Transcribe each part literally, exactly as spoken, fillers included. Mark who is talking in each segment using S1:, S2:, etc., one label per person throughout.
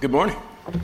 S1: Good morning.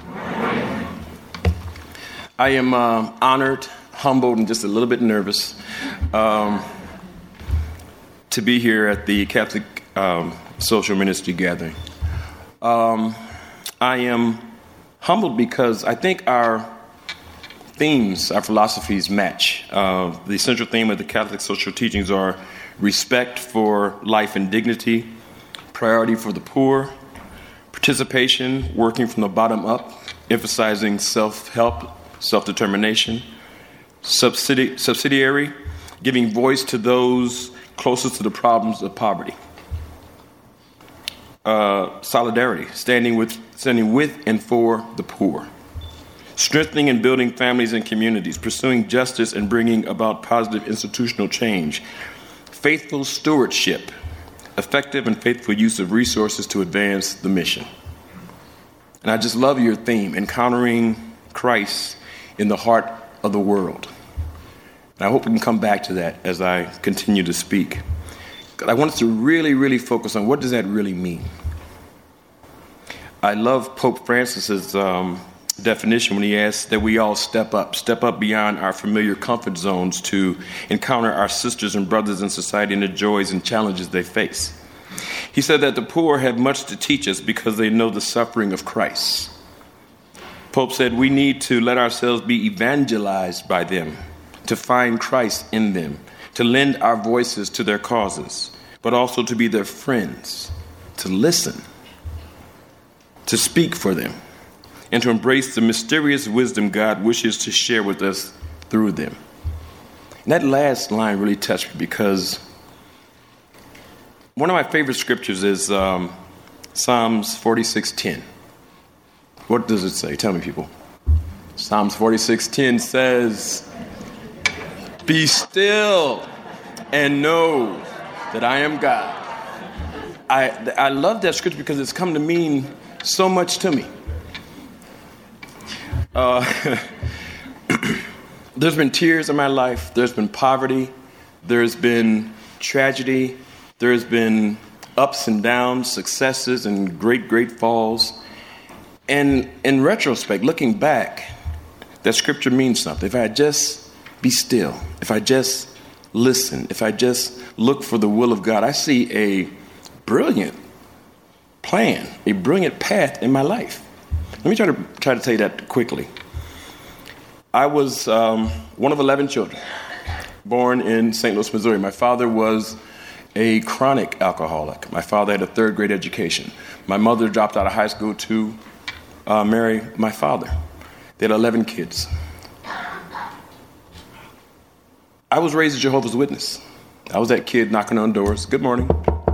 S1: I am uh, honored, humbled, and just a little bit nervous um, to be here at the Catholic um, Social Ministry Gathering. Um, I am humbled because I think our themes, our philosophies match. Uh, the central theme of the Catholic social teachings are respect for life and dignity, priority for the poor, participation, working from the bottom up, emphasizing self-help, self-determination, subsidi- subsidiary, giving voice to those closest to the problems of poverty, uh, solidarity, standing with, standing with and for the poor, strengthening and building families and communities, pursuing justice and bringing about positive institutional change, faithful stewardship, effective and faithful use of resources to advance the mission. And I just love your theme, encountering Christ in the heart of the world. And I hope we can come back to that as I continue to speak. I want us to really, really focus on what does that really mean. I love Pope Francis's um, definition when he asks that we all step up, step up beyond our familiar comfort zones to encounter our sisters and brothers in society and the joys and challenges they face. He said that the poor have much to teach us because they know the suffering of Christ. Pope said we need to let ourselves be evangelized by them, to find Christ in them, to lend our voices to their causes, but also to be their friends, to listen, to speak for them, and to embrace the mysterious wisdom God wishes to share with us through them. And that last line really touched me because one of my favorite scriptures is um, Psalms forty-six ten. What does it say? Tell me, people. Psalms forty-six ten says, "Be still and know that I am God." I I love that scripture because it's come to mean so much to me. Uh, there's been tears in my life. There's been poverty. There's been tragedy. There's been ups and downs, successes and great, great falls. And in retrospect, looking back, that scripture means something. If I just be still, if I just listen, if I just look for the will of God, I see a brilliant plan, a brilliant path in my life. Let me try to try to tell you that quickly. I was um, one of eleven children, born in Saint Louis, Missouri. My father was a chronic alcoholic. My father had a third grade education. My mother dropped out of high school to uh, marry my father. They had eleven kids. I was raised a Jehovah's Witness. I was that kid knocking on doors. Good morning.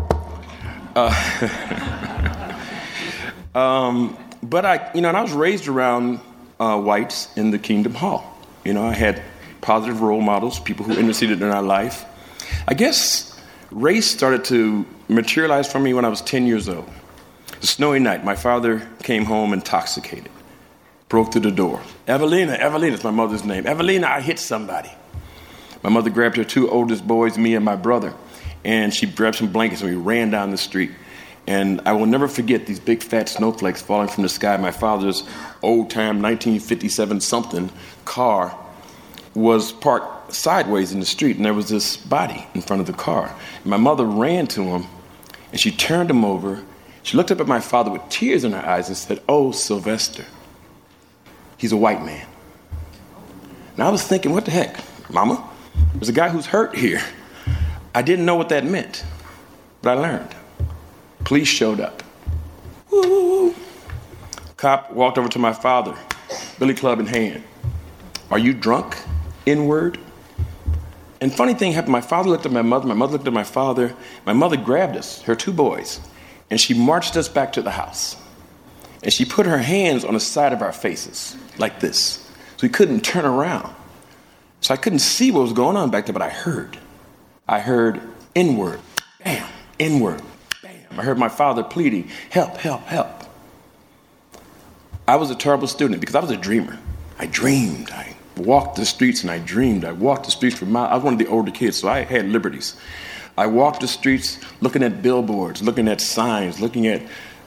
S1: Uh, um, but I, you know, and I was raised around uh, whites in the Kingdom Hall. You know, I had positive role models, people who interceded in our life. I guess race started to materialize for me when I was ten years old. A snowy night, my father came home intoxicated, broke through the door. Evelina, Evelina is my mother's name. Evelina, I hit somebody. My mother grabbed her two oldest boys, me and my brother, and she grabbed some blankets and we ran down the street. And I will never forget these big fat snowflakes falling from the sky. My father's old-time nineteen fifty-seven something car was parked sideways in the street, and there was this body in front of the car. And my mother ran to him, and she turned him over. She looked up at my father with tears in her eyes and said, "Oh, Sylvester, he's a white man." And I was thinking, what the heck, Mama? There's a guy who's hurt here. I didn't know what that meant, but I learned. Police showed up. Woo! Cop walked over to my father, billy club in hand. "Are you drunk, N-word?" And funny thing happened. My father looked at my mother. My mother looked at my father. My mother grabbed us, her two boys, and she marched us back to the house. And she put her hands on the side of our faces like this, so we couldn't turn around. So I couldn't see what was going on back there, but I heard. I heard N-word, bam, N-word, bam. I heard my father pleading, "Help, help, help." I was a terrible student because I was a dreamer. I dreamed. I walked the streets and I dreamed. I walked the streets for miles. I was one of the older kids, so I had liberties. I walked the streets looking at billboards, looking at signs, looking at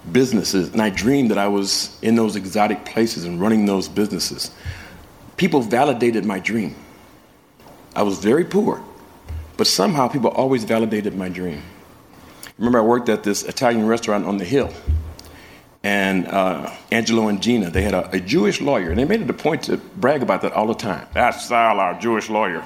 S1: businesses, and I dreamed that I was in those exotic places and running those businesses. People validated my dream. I was very poor, but somehow people always validated my dream. Remember, I worked at this Italian restaurant on the hill, and uh, Angelo and Gina, they had a, a Jewish lawyer, and they made it a point to brag about that all the time. That's Sal, our Jewish lawyer.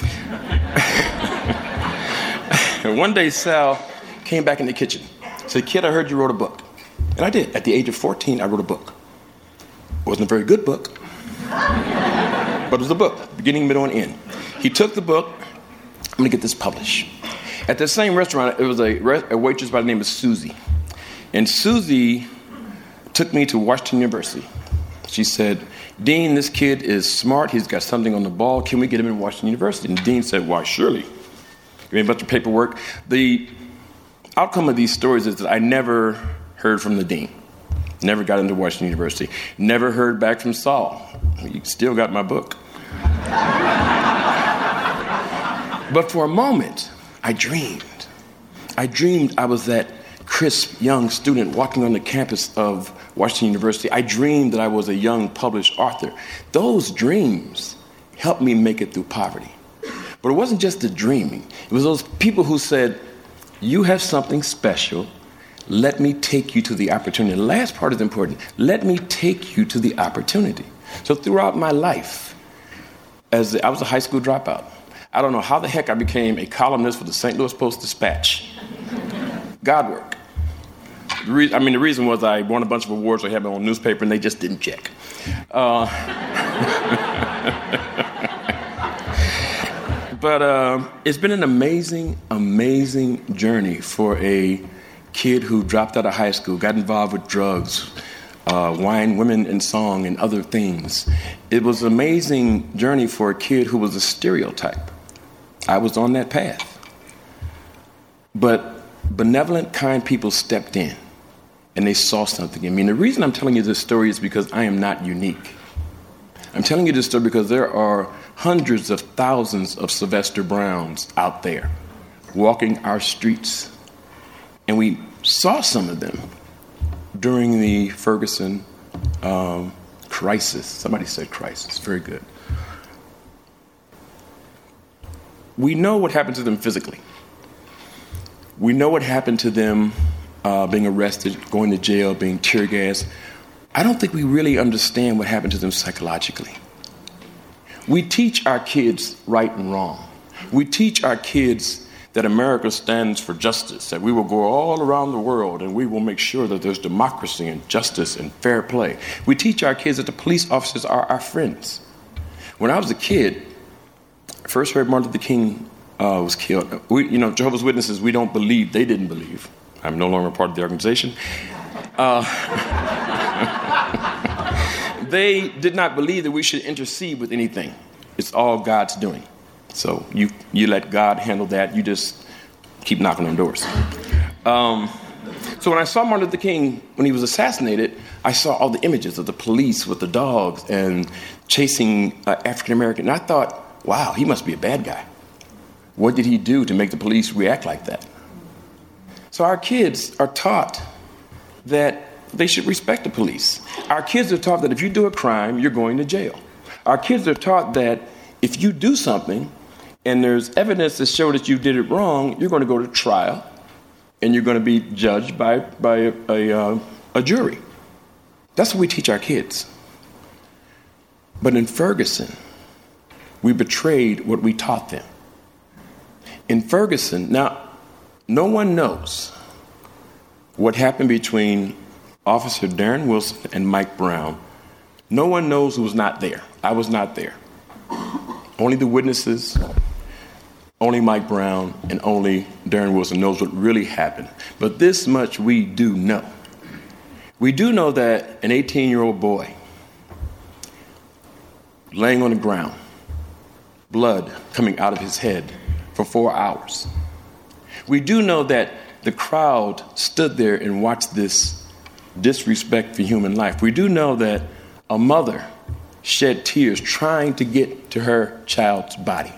S1: And one day, Sal came back in the kitchen, said, "Kid, I heard you wrote a book." And I did. At the age of fourteen, I wrote a book. It wasn't a very good book, but it was a book, beginning, middle, and end. He took the book. I'm going to get this published. At the same restaurant, it was a, a waitress by the name of Susie. And Susie took me to Washington University. She said, "Dean, this kid is smart. He's got something on the ball. Can we get him in Washington University?" And the dean said, "Why, surely." Give me a bunch of paperwork. The outcome of these stories is that I never heard from the dean. Never got into Washington University. Never heard back from Saul. He still got my book. But for a moment, I dreamed. I dreamed I was that crisp young student walking on the campus of Washington University. I dreamed that I was a young published author. Those dreams helped me make it through poverty. But it wasn't just the dreaming. It was those people who said, "You have something special. Let me take you to the opportunity." The last part is important. Let me take you to the opportunity. So throughout my life, as I was a high school dropout, I don't know how the heck I became a columnist for the Saint Louis Post-Dispatch. God work. The re- I mean, the reason was I won a bunch of awards. I had my own newspaper, and they just didn't check. Uh, but uh, it's been an amazing, amazing journey for a kid who dropped out of high school, got involved with drugs, uh, wine, women, and song, and other things. It was an amazing journey for a kid who was a stereotype. I was on that path. But benevolent, kind people stepped in, and they saw something in me. And the reason I'm telling you this story is because I am not unique. I'm telling you this story because there are hundreds of thousands of Sylvester Browns out there walking our streets. And we saw some of them during the Ferguson um, crisis. Somebody said crisis. Very good. We know what happened to them physically. We know what happened to them uh, being arrested, going to jail, being tear gassed. I don't think we really understand what happened to them psychologically. We teach our kids right and wrong. We teach our kids that America stands for justice, that we will go all around the world and we will make sure that there's democracy and justice and fair play. We teach our kids that the police officers are our friends. When I was a kid, I first heard Martin Luther King uh, was killed. We, you know, Jehovah's Witnesses, we don't believe. They didn't believe. I'm no longer part of the organization. Uh, they did not believe that we should intercede with anything. It's all God's doing. So you you let God handle that. You just keep knocking on doors. Um, so when I saw Martin Luther King, when he was assassinated, I saw all the images of the police with the dogs and chasing uh, African American. And I thought, wow, he must be a bad guy. What did he do to make the police react like that? So our kids are taught that they should respect the police. Our kids are taught that if you do a crime, you're going to jail. Our kids are taught that if you do something and there's evidence to show that you did it wrong, you're going to go to trial and you're going to be judged by, by a, a, uh, a jury. That's what we teach our kids. But in Ferguson, we betrayed what we taught them. In Ferguson, now, no one knows what happened between Officer Darren Wilson and Mike Brown. No one knows who was not there. I was not there. Only the witnesses, only Mike Brown, and only Darren Wilson knows what really happened. But this much we do know. We do know that an eighteen-year-old boy laying on the ground, blood coming out of his head for four hours. We do know that the crowd stood there and watched this disrespect for human life. We do know that a mother shed tears trying to get to her child's body.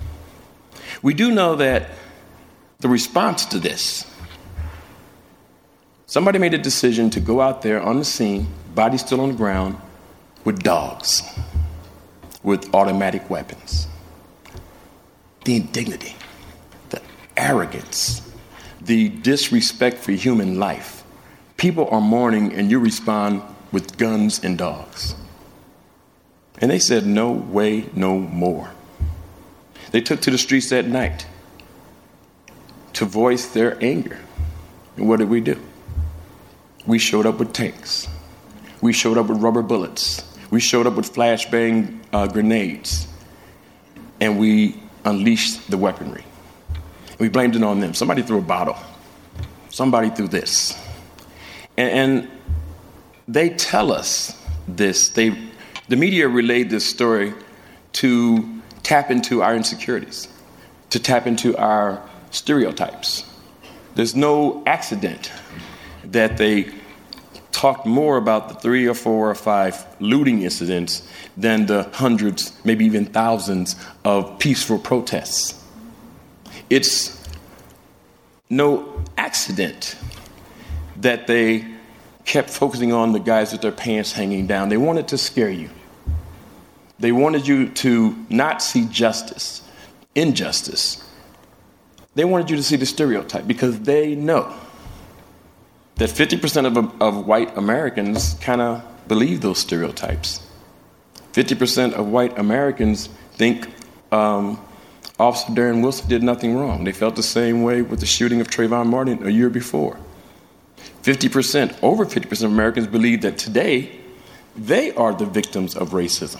S1: We do know that the response to this Somebody made a decision to go out there on the scene, body still on the ground, with dogs, with automatic weapons. The indignity, the arrogance, the disrespect for human life. People are mourning and you respond with guns and dogs. And they said, no way, no more. They took to the streets that night to voice their anger. And what did we do? We showed up with tanks. We showed up with rubber bullets. We showed up with flashbang uh, grenades. And we unleashed the weaponry. We blamed it on them. Somebody threw a bottle. Somebody threw this. And, and they tell us this. They, the media relayed this story to tap into our insecurities, to tap into our stereotypes. There's no accident that they talked more about the three or four or five looting incidents than the hundreds, maybe even thousands of peaceful protests. It's no accident that they kept focusing on the guys with their pants hanging down. They wanted to scare you. They wanted you to not see justice, injustice. They wanted you to see the stereotype because they know that fifty percent of, of white Americans kind of believe those stereotypes. fifty percent of white Americans think um, Officer Darren Wilson did nothing wrong. They felt the same way with the shooting of Trayvon Martin a year before. fifty percent, over fifty percent of Americans believe that today they are the victims of racism.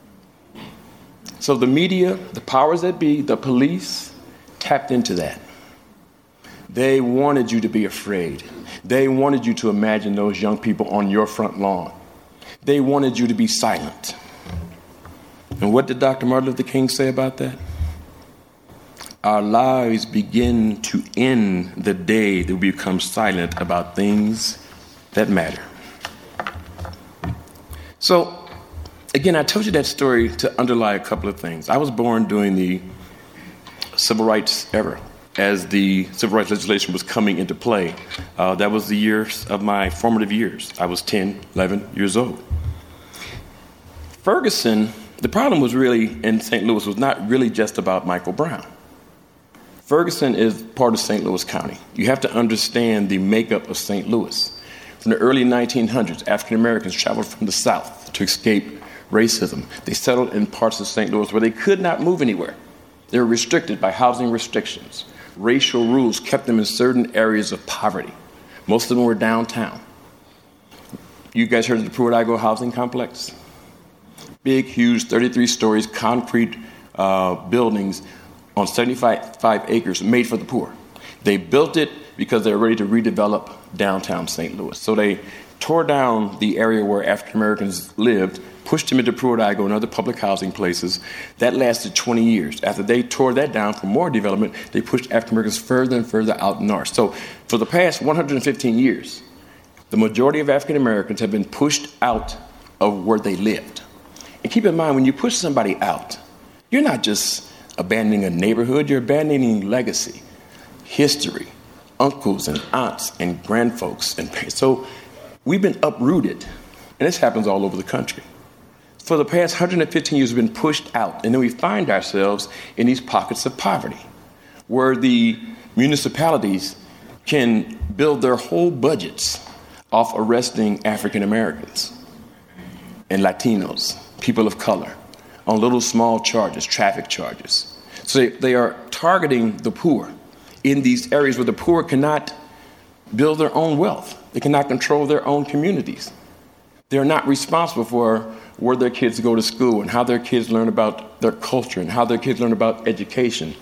S1: So the media, the powers that be, the police tapped into that. They wanted you to be afraid. They wanted you to imagine those young people on your front lawn. They wanted you to be silent. And what did Doctor Martin Luther King say about that? Our lives begin to end the day that we become silent about things that matter. So, again, I told you that story to underlie a couple of things. I was born during the civil rights era, as the civil rights legislation was coming into play. Uh, that was the years of my formative years. I was ten, eleven years old. Ferguson, the problem was really in Saint Louis was not really just about Michael Brown. Ferguson is part of Saint Louis County. You have to understand the makeup of Saint Louis. From the early nineteen hundreds, African Americans traveled from the South to escape racism. They settled in parts of Saint Louis where they could not move anywhere. They were restricted by housing restrictions. Racial rules kept them in certain areas of poverty. Most of them were downtown. You guys heard of the Pruitt-Igoe housing complex? Big, huge, thirty-three stories, concrete uh, buildings on seventy-five acres made for the poor. They built it because they were ready to redevelop downtown Saint Louis. So they tore down the area where African Americans lived, pushed them into Pruitt-Igoe and other public housing places. That lasted twenty years. After they tore that down for more development, they pushed African Americans further and further out north. So for the past one hundred fifteen years, the majority of African Americans have been pushed out of where they lived. And keep in mind, when you push somebody out, you're not just abandoning a neighborhood, you're abandoning legacy, history, uncles and aunts and grandfolks. And so we've been uprooted, and this happens all over the country. For the past one hundred fifteen years, we've been pushed out, and then we find ourselves in these pockets of poverty, where the municipalities can build their whole budgets off arresting African Americans and Latinos, people of color, on little small charges, traffic charges. So they, they are targeting the poor in these areas where the poor cannot build their own wealth. They cannot control their own communities. They're not responsible for where their kids go to school and how their kids learn about their culture and how their kids learn about education.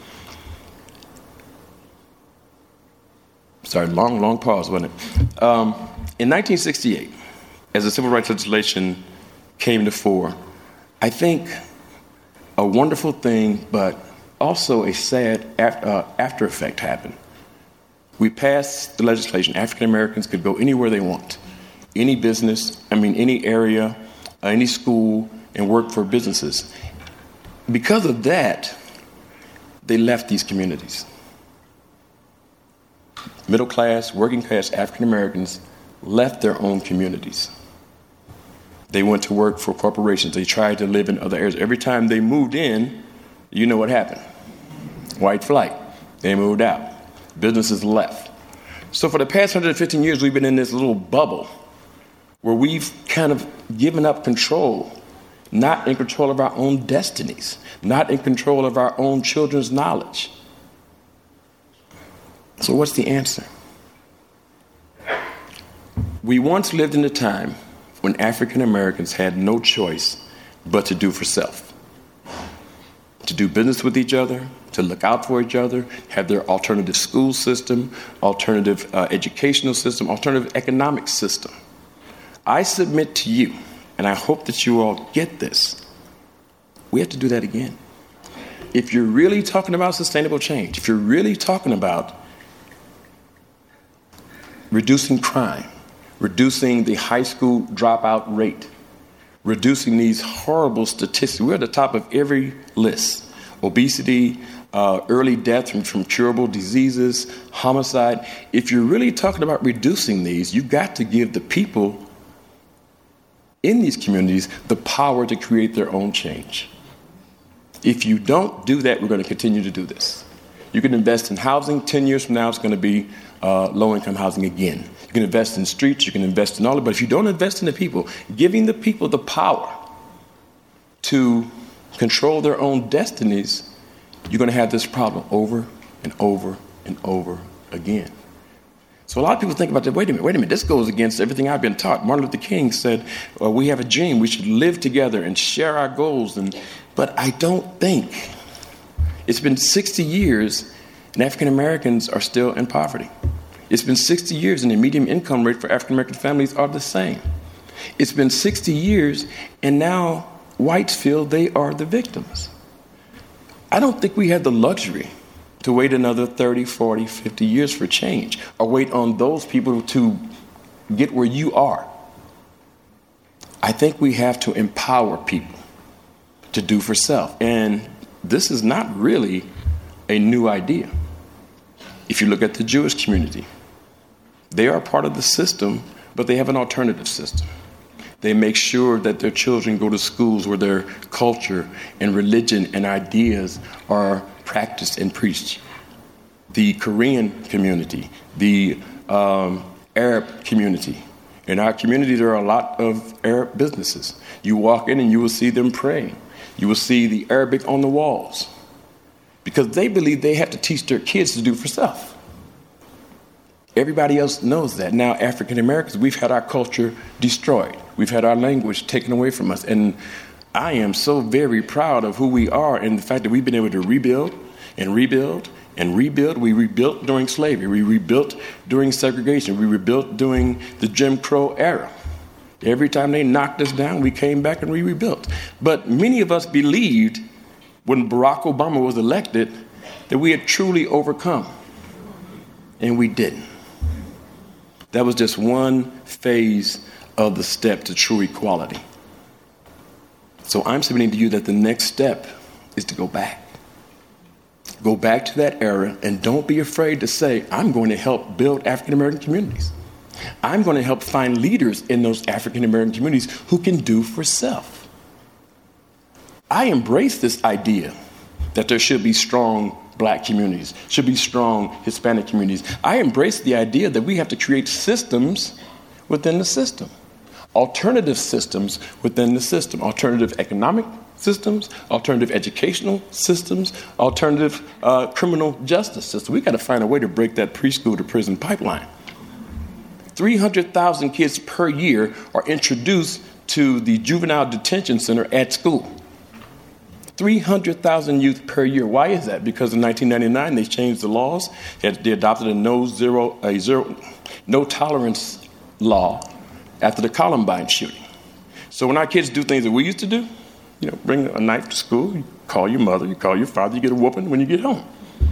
S1: Sorry, long, long pause, wasn't it? Um, in nineteen sixty-eight, as the civil rights legislation came to fore, I think a wonderful thing, but also a sad after, uh, after effect happened. We passed the legislation. African Americans could go anywhere they want, any business, I mean, any area, uh, any school, and work for businesses. Because of that, they left these communities. middle class, working class African Americans left their own communities. They went to work for corporations. They tried to live in other areas. Every time they moved in, you know what happened. White flight. They moved out. Businesses left. So for the past one hundred fifteen years, we've been in this little bubble where we've kind of given up control, not in control of our own destinies, not in control of our own children's knowledge. So what's the answer? We once lived in a time when African Americans had no choice but to do for self, to do business with each other, to look out for each other, have their alternative school system, alternative uh, educational system, alternative economic system. I submit to you, and I hope that you all get this, we have to do that again. If you're really talking about sustainable change, if you're really talking about reducing crime, reducing the high school dropout rate, reducing these horrible statistics. We're at the top of every list. Obesity, uh, early death from, from curable diseases, homicide. If you're really talking about reducing these, you've got to give the people in these communities the power to create their own change. If you don't do that, we're going to continue to do this. You can invest in housing. Ten years from now, it's going to be uh, low-income housing again. You can invest in streets. You can invest in all of it. But if you don't invest in the people, giving the people the power to control their own destinies, you're going to have this problem over and over and over again. So a lot of people think about that. Wait a minute, wait a minute. This goes against everything I've been taught. Martin Luther King said, well, we have a dream. We should live together and share our goals. And but I don't think. It's been sixty years and African Americans are still in poverty. It's been sixty years and the median income rate for African American families are the same. It's been sixty years and now whites feel they are the victims. I don't think we have the luxury to wait another thirty, forty, fifty years for change, or wait on those people to get where you are. I think we have to empower people to do for self. And this is not really a new idea. If you look at the Jewish community, they are part of the system, but they have an alternative system. They make sure that their children go to schools where their culture and religion and ideas are practiced and preached. The Korean community, the um, Arab community. In our community, there are a lot of Arab businesses. You walk in and you will see them praying. You will see the Arabic on the walls because they believe they have to teach their kids to do for self. Everybody else knows that. Now, African Americans, we've had our culture destroyed. We've had our language taken away from us. And I am so very proud of who we are and the fact that we've been able to rebuild and rebuild and rebuild. We rebuilt during slavery. We rebuilt during segregation. We rebuilt during the Jim Crow era. Every time they knocked us down, we came back and we rebuilt. But many of us believed when Barack Obama was elected that we had truly overcome. And we didn't. That was just one phase of the step to true equality. So I'm submitting to you that the next step is to go back. Go back to that era and don't be afraid to say, I'm going to help build African American communities. I'm going to help find leaders in those African American communities who can do for self. I embrace this idea that there should be strong Black communities, should be strong Hispanic communities. I embrace the idea that we have to create systems within the system, alternative systems within the system, alternative economic systems, alternative educational systems, alternative uh, criminal justice systems. We've got to find a way to break that preschool to prison pipeline. three hundred thousand kids per year are introduced to the juvenile detention center at school. three hundred thousand youth per year. Why is that? Because in nineteen ninety-nine, they changed the laws. They adopted a no zero, a zero, no tolerance law after the Columbine shooting. So when our kids do things that we used to do, you know, bring a knife to school, you call your mother, you call your father, you get a whooping when you get home.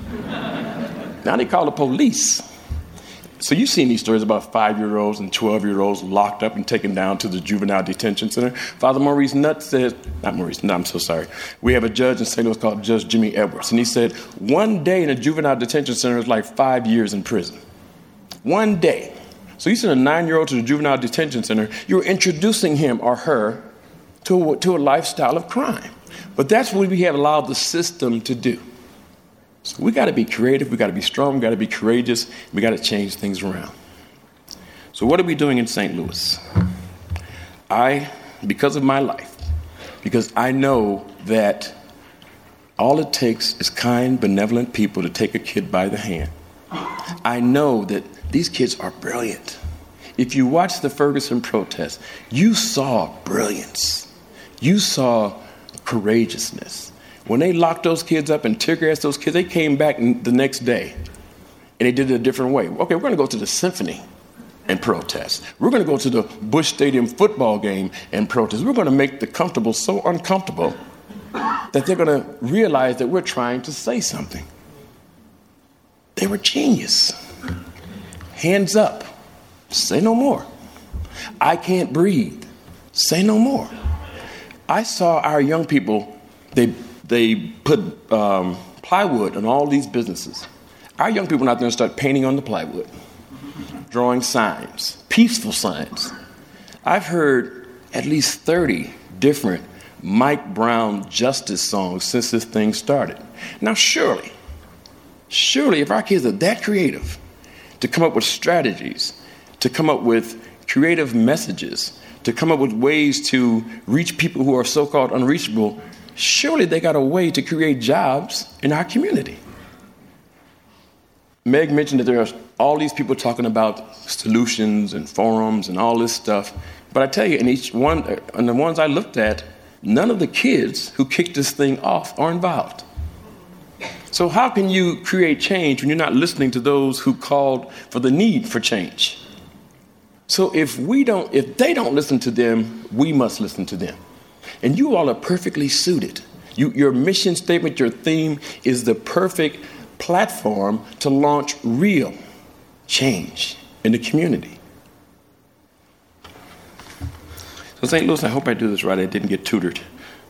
S1: Now they call the police. So you've seen these stories about five-year-olds and twelve-year-olds locked up and taken down to the juvenile detention center. Father Maurice Nutt said, not Maurice, no, I'm so sorry. We have a judge in Saint Louis called Judge Jimmy Edwards. And he said, one day in a juvenile detention center is like five years in prison. One day. So you send a nine-year-old to the juvenile detention center, you're introducing him or her to a, to a lifestyle of crime. But that's what we have allowed the system to do. So we got to be creative, we got to be strong, we got to be courageous, we got to change things around. So what are we doing in Saint Louis? I, because of my life, because I know that all it takes is kind, benevolent people to take a kid by the hand. I know that these kids are brilliant. If you watch the Ferguson protest, you saw brilliance. You saw courageousness. When they locked those kids up and tear gassed those kids, they came back the next day and they did it a different way. Okay, we're going to go to the symphony and protest. We're going to go to the Busch Stadium football game and protest. We're going to make the comfortable so uncomfortable that they're going to realize that we're trying to say something. They were genius. Hands up. Say no more. I can't breathe. Say no more. I saw our young people, they they put um, plywood on all these businesses. Our young people went out there and started painting on the plywood, drawing signs, peaceful signs. I've heard at least thirty different Mike Brown justice songs since this thing started. Now, surely, surely if our kids are that creative to come up with strategies, to come up with creative messages, to come up with ways to reach people who are so-called unreachable, surely they got a way to create jobs in our community. Meg mentioned that there are all these people talking about solutions and forums and all this stuff. But I tell you, in each one, and the ones I looked at, none of the kids who kicked this thing off are involved. So how can you create change when you're not listening to those who called for the need for change? So if we don't, if they don't listen to them, we must listen to them. And you all are perfectly suited. You, your mission statement, your theme is the perfect platform to launch real change in the community. So Saint Louis, I hope I do this right. I didn't get tutored.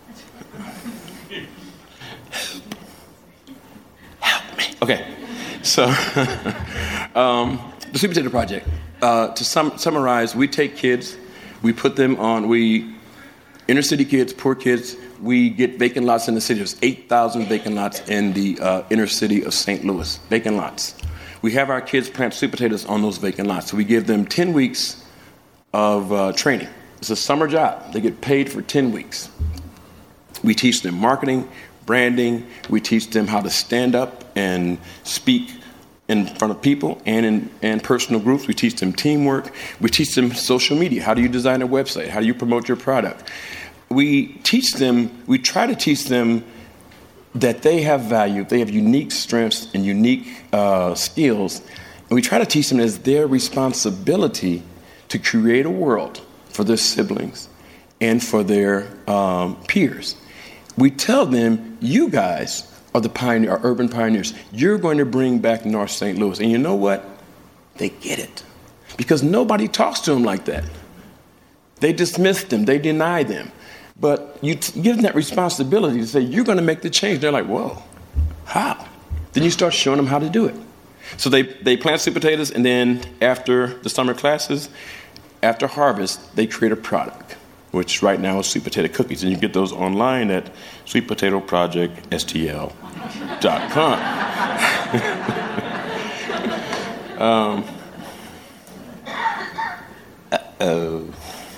S1: Help me. Okay. So um, the Sweet Potato Project. Uh, to sum, summarize, we take kids, we put them on, we, inner city kids, poor kids, we get vacant lots in the city. There's eight thousand vacant lots in the uh, inner city of Saint Louis, vacant lots. We have our kids plant sweet potatoes on those vacant lots. So we give them ten weeks of uh, training. It's a summer job. They get paid for ten weeks. We teach them marketing, branding. We teach them how to stand up and speak in front of people and in and personal groups. We teach them teamwork. We teach them social media. How do you design a website? How do you promote your product? We teach them, we try to teach them that they have value, they have unique strengths and unique uh, skills, and we try to teach them that it's their responsibility to create a world for their siblings and for their um, peers. We tell them, you guys are the pioneer, are urban pioneers. You're going to bring back North Saint Louis. And you know what? They get it. Because nobody talks to them like that. They dismiss them. They deny them. But you t- give them that responsibility to say, you're going to make the change. They're like, whoa, how? Then you start showing them how to do it. So they, they plant sweet potatoes, and then after the summer classes, after harvest, they create a product, which right now is sweet potato cookies. And you get those online at sweet potato project s t l dot com. um, uh-oh.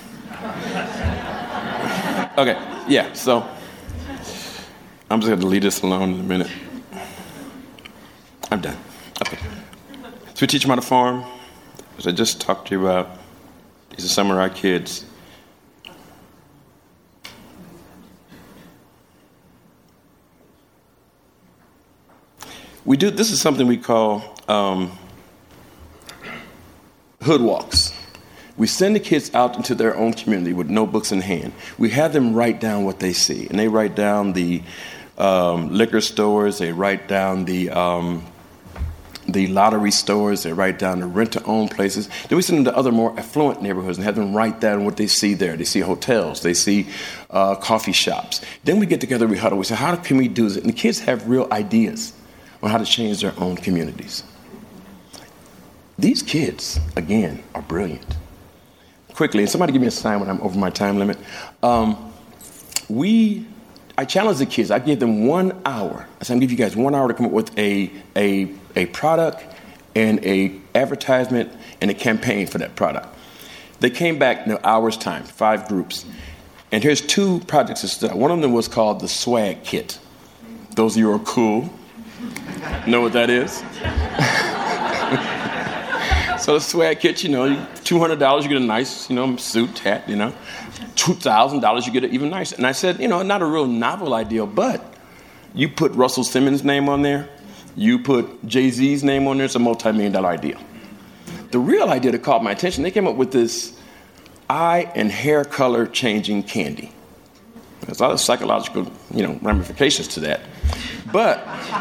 S1: Okay, yeah, so I'm just going to leave this alone in a minute. I'm done. Okay. So we teach them how to farm, as I just talked to you about. These are some of our kids. We do, this is something we call um, hood walks. We send the kids out into their own community with notebooks in hand. We have them write down what they see. And they write down the um, liquor stores. They write down the um, the lottery stores. They write down the rent-to-own places. Then we send them to other more affluent neighborhoods and have them write down what they see there. They see hotels. They see uh, coffee shops. Then we get together, we huddle. We say, how can we do this? And the kids have real ideas on how to change their own communities. these kids, again, are brilliant. Quickly, and somebody give me a sign when I'm over my time limit. Um, we, I challenge the kids. I give them one hour. I say, I'm going to give you guys one hour to come up with a, a, a product and a advertisement and a campaign for that product. They came back in an hour's time, five groups. And here's two projects that stood out. One of them was called the Swag Kit. Those of you who are cool know what that is. So the Swag Kit, you know, two hundred dollars, you get a nice, you know, suit, hat, you know. two thousand dollars, you get it even nicer. And I said, you know, not a real novel idea, but you put Russell Simmons' name on there, you put Jay-Z's name on there, it's a multi-million dollar idea. The real idea that caught my attention, they came up with this eye and hair color changing candy. There's a lot of psychological, you know, ramifications to that. But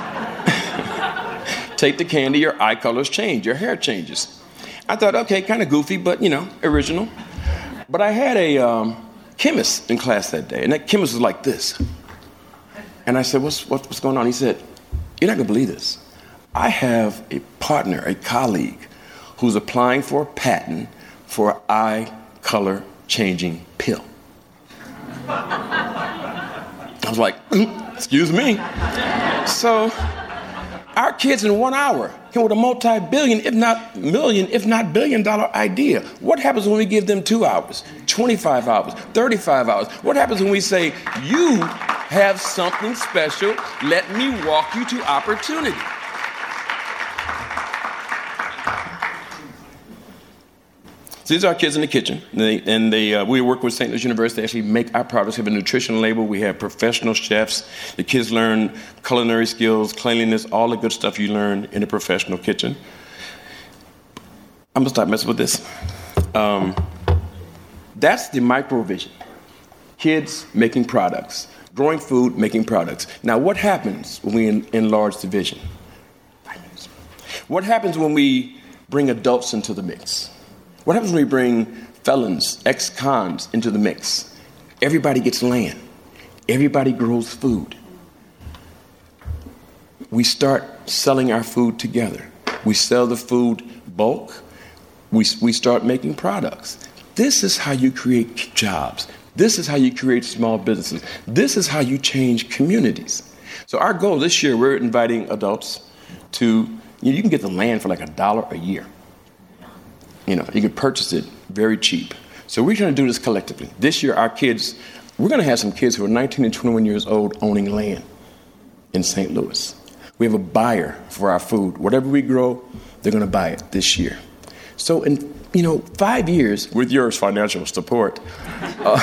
S1: take the candy, your eye colors change, your hair changes. I thought, okay, kind of goofy, but, you know, original. But I had a um, chemist in class that day, and that chemist was like this. And I said, what's, what, what's going on? He said, you're not going to believe this. I have a partner, a colleague, who's applying for a patent for an eye color changing pill. I was like, mm, excuse me. So our kids in one hour came with a multi-billion, if not million, if not billion dollar idea. What happens when we give them two hours, twenty-five hours, thirty-five hours? What happens when we say, you have something special, let me walk you to opportunity? So these are our kids in the kitchen, and, they, and they, uh, we work with Saint Louis University to actually make our products. We have a nutrition label. We have professional chefs. The kids learn culinary skills, cleanliness, all the good stuff you learn in a professional kitchen. I'm going to stop messing with this. Um, that's the microvision. Kids making products, growing food, making products. Now, what happens when we en- enlarge the vision? What happens when we bring adults into the mix? What happens when we bring felons, ex-cons into the mix? Everybody gets land. Everybody grows food. We start selling our food together. We sell the food bulk. We, we start making products. This is how you create jobs. This is how you create small businesses. This is how you change communities. So our goal this year, we're inviting adults to, you know, you can get the land for like a dollar a year. You know, you can purchase it very cheap. So we're trying to do this collectively. This year, our kids, we're going to have some kids who are nineteen and twenty-one years old owning land in Saint Louis. We have a buyer for our food. Whatever we grow, they're going to buy it this year. So in, you know, five years, with your financial support, uh,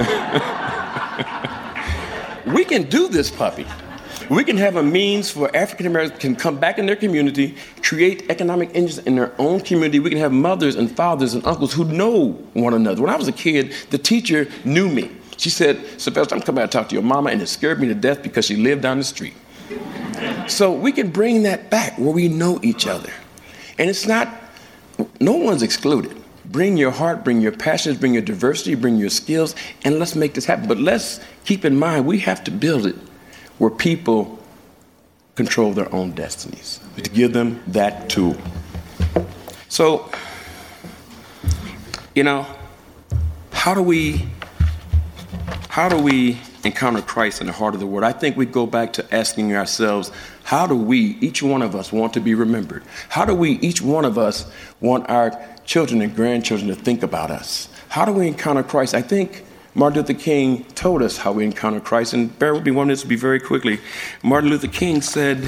S1: we can do this puppy. We can have a means for African Americans can come back in their community, create economic engines in their own community. We can have mothers and fathers and uncles who know one another. When I was a kid, the teacher knew me. She said, Sylvester, I'm coming out to talk to your mama, and it scared me to death because she lived down the street. So we can bring that back where we know each other. And it's not, no one's excluded. Bring your heart, bring your passions, bring your diversity, bring your skills, and let's make this happen. But let's keep in mind, we have to build it where people control their own destinies, to give them that tool. So, you know, how do we, how do we encounter Christ in the heart of the word? I think we go back to asking ourselves, how do we, each one of us, want to be remembered? How do we, each one of us, want our children and grandchildren to think about us? How do we encounter Christ? I think Martin Luther King told us how we encounter Christ, and bear with me one minute, this will be very quickly. Martin Luther King said,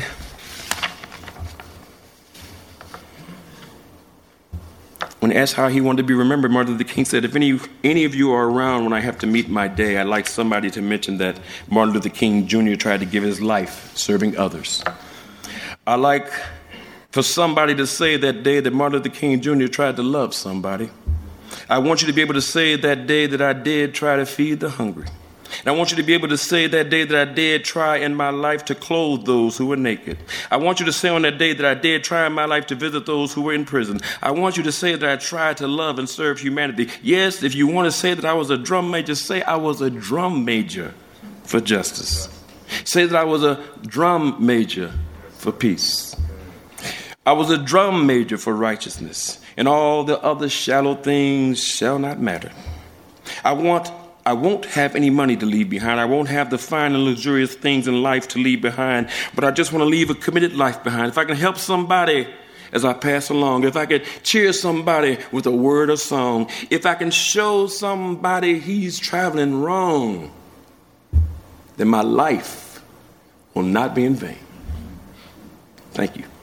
S1: when asked how he wanted to be remembered, Martin Luther King said, if any any of you are around when I have to meet my day, I'd like somebody to mention that Martin Luther King Junior tried to give his life serving others. I'd like for somebody to say that day that Martin Luther King Junior tried to love somebody. I want you to be able to say that day that I did try to feed the hungry. And I want you to be able to say that day that I did try in my life to clothe those who were naked. I want you to say on that day that I did try in my life to visit those who were in prison. I want you to say that I tried to love and serve humanity. Yes, if you want to say that I was a drum major, say I was a drum major for justice. Say that I was a drum major for peace. I was a drum major for righteousness, and all the other shallow things shall not matter. I want, I won't have any money to leave behind. I won't have the fine and luxurious things in life to leave behind, but I just want to leave a committed life behind. If I can help somebody as I pass along, if I could cheer somebody with a word or song, if I can show somebody he's traveling wrong, then my life will not be in vain. Thank you.